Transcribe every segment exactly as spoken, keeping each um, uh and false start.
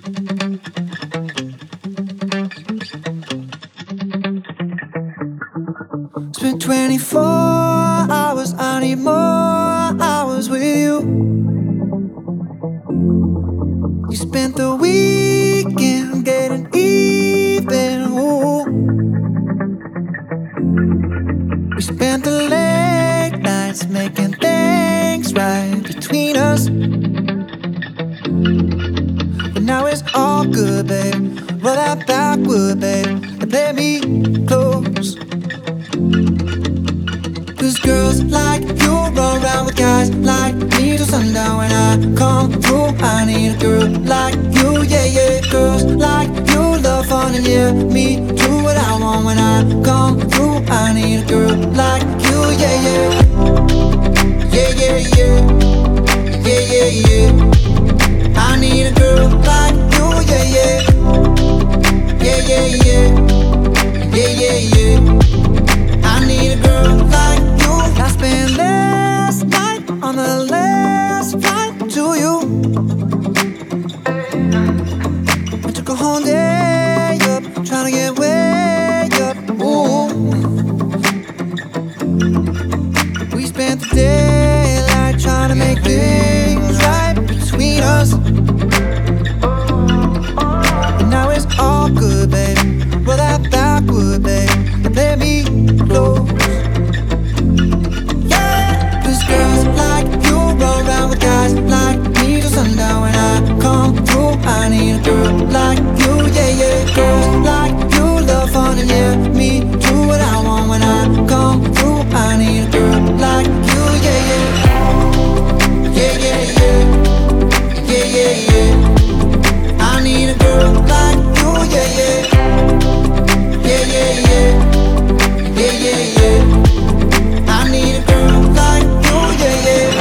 Spent twenty-four hours, I need more hours with you. You spent the weekend getting even, ooh. We spent the late nights making things right between us. But now it's all good, babe. Roll that backward, babe, and play me close. Cause girls like you run around with guys like me till sundown. When I come through, I need a girl like you, yeah, yeah. Girls like you love fun and yeah, me do what I want. When I come through, I need a girl like you, yeah, yeah. Yeah, yeah, yeah. Yeah, yeah, yeah. I need a girl like you, yeah, yeah. Yeah, yeah, yeah. Yeah, yeah, yeah. I need a girl like you. I spent last night on the last flight to you. I took a whole day up, trying to get way up, ooh. We spent the daylight trying to make things right between us. And now it's all good, babe. Roll that backward, babe, and play me close. Yeah, cause girls like you run around with guys like me till sundown. When I come through, I need a girl like you, yeah, yeah. Girls like you love fun and yeah, me do what I want. When I come through, I need a girl like you, yeah, yeah. Yeah, yeah, yeah. Yeah, yeah, yeah. I need a girl like you, yeah, yeah. Yeah, yeah, yeah. Yeah, yeah, yeah. I need a girl like you, yeah, yeah.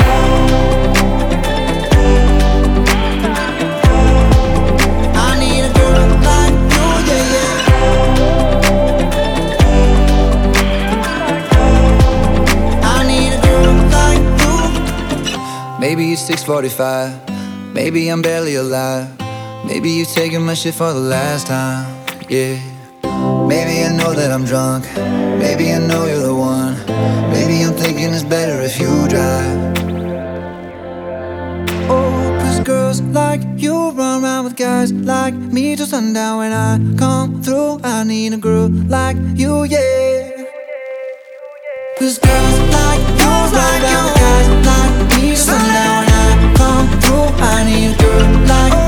I need a girl like you, yeah, yeah. I need a girl like you. Maybe it's six forty-five. Maybe I'm barely alive. Maybe you taking my shit for the last time, yeah. Maybe I know that I'm drunk. Maybe I know you're the one. Maybe I'm thinking it's better if you drive. Oh, cause girls like you run around with guys like me till sundown. When I come through, I need a girl like you, yeah. Cause girls like you run around with guys like me till sundown. When I come through, I need a girl like you.